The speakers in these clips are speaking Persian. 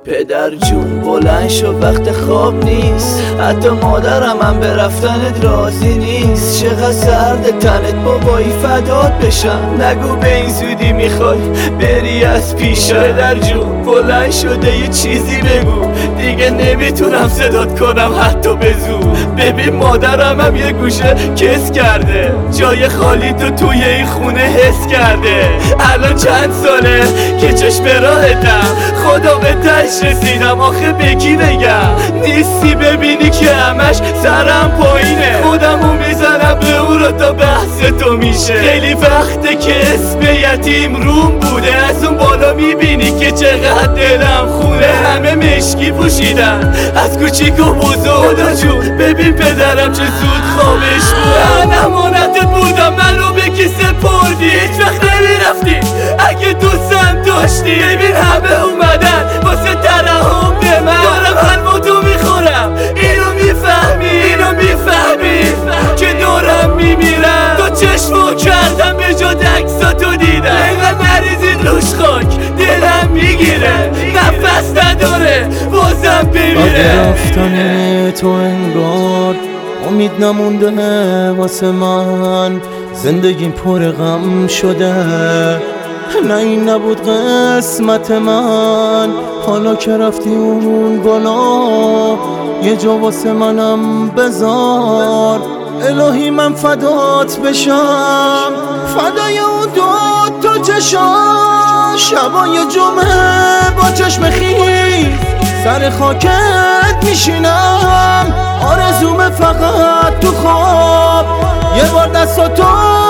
پدر جون بلند شو وقت خواب نیست، حتی مادرم هم به رفتنت راضی نیست. چقدر سرد تنت بابایی فدات بشم، نگو به این زودی میخوای بری از پیشم. پدر جون بلند شده یه چیزی بگو، دیگه نمیتونم صدات کنم حتی به زور. ببین مادرم هم یه گوشه کس کرده، جای خالی تو توی این خونه حس کرده. الان چند ساله که چشم راهتم، خدا به تش رسیدم آخه بگی بگم. نیستی ببینی که همش سرم پایینه، خودمو میزنم به او رو تا بحث تو میشه. خیلی وقته که اسم یتیم روم بوده، از اون بالا میبینی که چقدر دلم خونه. همه مشکی پوشیدن از کوچیک و بزرگ، خدا جون ببین پدرم چه زود خوابش بود. من امانتت بودم منو به کی سپردی، هیچ وقت نمیرفتی اگه دوستم داشتی. ببین همه اومدن واسه ترحم به من، دارم حلوا تو میخورم اینو میفهمی که دارم میمیرم. تو چشمو کردم به جا عکساتو دیدم، اینقدر نریزید روش خاک دلم میگیره، نفس نداره بازم بمیره. بعد رفتن تو انگار امید نمونده واسه من، زندگیم پر غم شده. نه این نبود قسمت من، حالا که رفتی اون بالا یه جا واسه منم بذار. الهی من فدات بشم، فدای اون تا چشم. شبای جمعه با چشم خیز سر خاکت میشینم، آرزومه فقط تو خواب یه بار دستاتو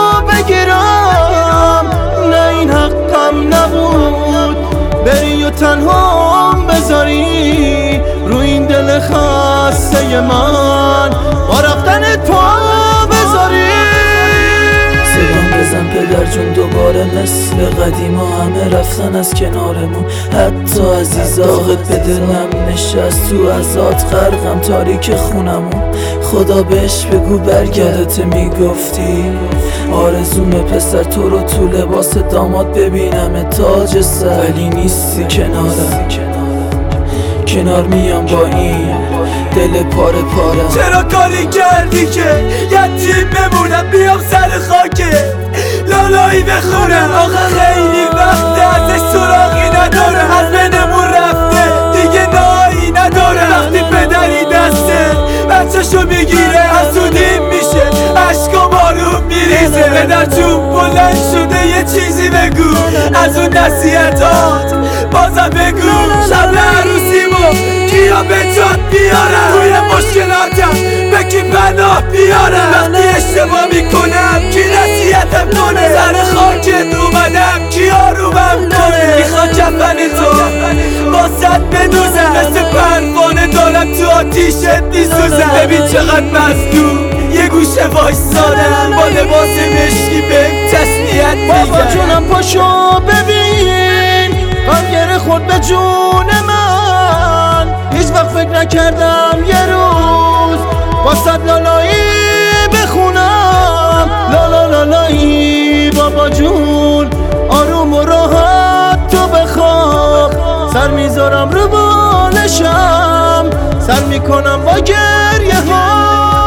بگیرم. نه این حقم نبود بری و تنهام بذاری رو این دل خسته من، با رفتنت پا بذاری. صدام بزن پدر جون دوباره مثل قدیما، همه رفتن از کنارمون حتی عزیزا. داغت به دلم نشست تو ازات غرقم تاریک خونمون، خدا بهش بگو برگردت. میگفتی آرزومه پسر تو رو تو لباس داماد ببینم تاج سر، ولی نیستی کنار میام با این دل پاره. چرا کاری کردی که یتیم بمونم بیام سر خاکت لالایی بخونم؟ آخه خیلی وقته ازش سراغی ندارم، از بینمون رفته دیگه نایی ندارم. وقتی پدری دسته بچه‌شو میگیره حسودیم میشه، عشقا بارون میریزه. پدر جون بلند شده یه چیزی بگو، از اون نصیحتات بازم بگو. شب عروسیمو کیا به جات بیارم، توی مشکلاتم به کی پناه بیارم. وقتی اشتباه میکنم کی نصیحتم کنه، سر خاکت اومدم کی آرومم کنه. میخواد کفن تو واسط بدوزم، مثل پروانه دارم تو آتیشت میسوزم. ببین چقدر مظلوم یه گوشه وایسادم با لباس مشکی به تسلیت میگم. بابا جونم پاشو ببین غم گره خورد به جون من، هیچ وقت فکر نکردم یه روز واسه لالایی بخونم. لالایی بابا جون آروم و راحت تو بخواب، سر میذارم رو بالشم، سر میکنم با گریه ها.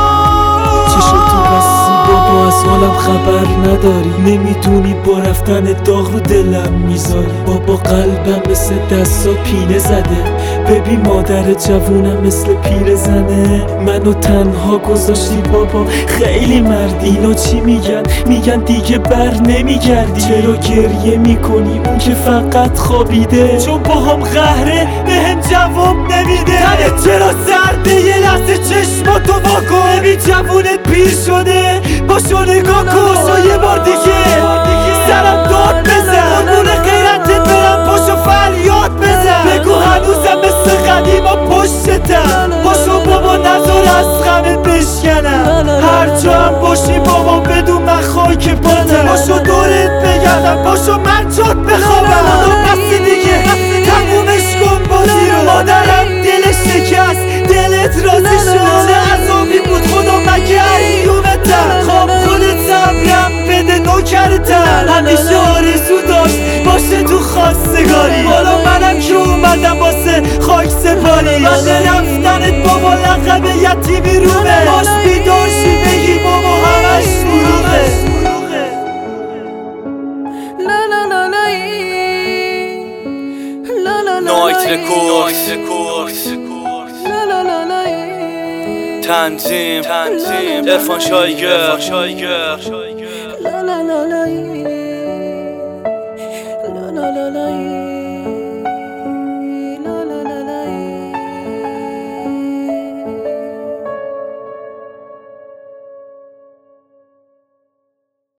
بابا از حالم خبر نداری، نمیدونی با رفتن داغ رو دلم میذاری. بابا قلبم مثل دستا پینه زده، ببین مادر جوونم مثل پیر زنه. منو تنها گذاشتی بابا خیلی مردی. اینا چی میگن دیگه بر نمیگردی. چرا گریه میکنی اون که فقط خوابیده، چون با هم قهره بهم جواب نمیده. تنت چرا سرده یه لحظه چشماتو واکن، ببین جوونت پیر شده باشو نگاه کن. یه بار دیگه سرم داد بزن، قربون غیرتت برم پاشو فریاد بزن. بگو هنوزم مثل قدیما پشتتم، باشو بابا نذار از غمت بشکنم. هر جا هم باشی بابا بدون من خاک پاتم، باشو دورت بگردم، باشو من جات بخوابم. بس دیگه تمومش کن بازی رو، مادرم دلش شکست دلت راضی شد. چه عذابی بود خدا مگه ایومتم، خواب خودت صبرم بده نوکرتم. همیشه آرزو داشت باشه تو خواستگاری، حالا منم که اومدم واسه فقط تیوی رومه باش بیدار شی بگی بابا همش دروغه نایت رکورس تنظیم عرفان شایگر